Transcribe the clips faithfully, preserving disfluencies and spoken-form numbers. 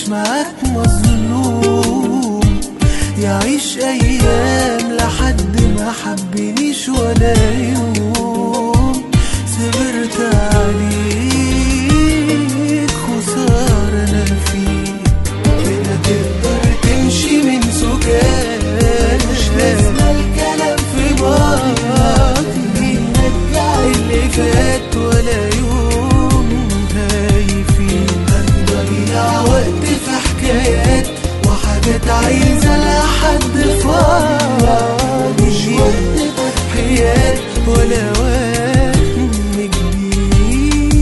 معاك مظلوم، يعيش ايام لحد ما حبنيش ولا يوم صبرت عليك، خسارة انا فيك. هنا تقدر تمشي من سكات، مش لازم الكلام في ماضي نرجع اللي فات ولا يوم هايفين. هنضيع وقت في حكايات وحاجات عايزة لحد فاضي، مش وقت تضحيات ولا وهم كبير.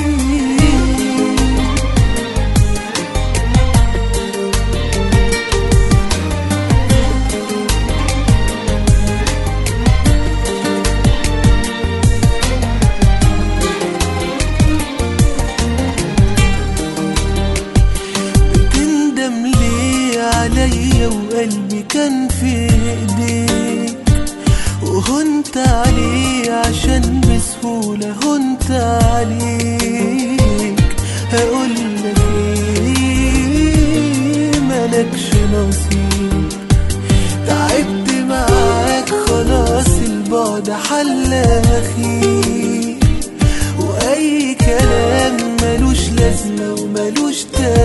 بتندم ليه عليا وقلبي كان في ايديك، وهنت عليه عشان بسهولة هنت عليك. هقولك ايه، ملكش نصيب، تعبت معاك خلاص البعد حل اخير، واي كلام ملوش لازمة وملوش تأثير.